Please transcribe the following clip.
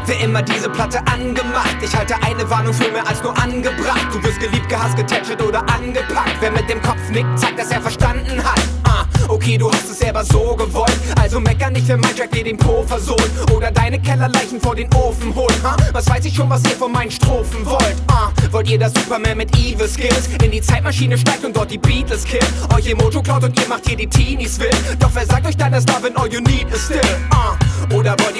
Für immer diese Platte angemacht. Ich halte eine Warnung für mehr als nur angebracht. Du wirst geliebt, gehasst, getätschelt oder angepackt. Wer mit dem Kopf nickt, zeigt, dass er verstanden hat. Okay, du hast es selber so gewollt, also mecker nicht, wenn mein Track dir den Po versohlt oder deine Kellerleichen vor den Ofen holt. Was weiß ich schon, was ihr von meinen Strophen wollt? Wollt ihr, dass Superman mit Evil Skills in die Zeitmaschine steigt und dort die Beatles killt? Euch ihr Mojo klaut und ihr macht hier die Teenies wild. Doch wer sagt euch dann, dass Love and all you need is still? Oder wollt ihr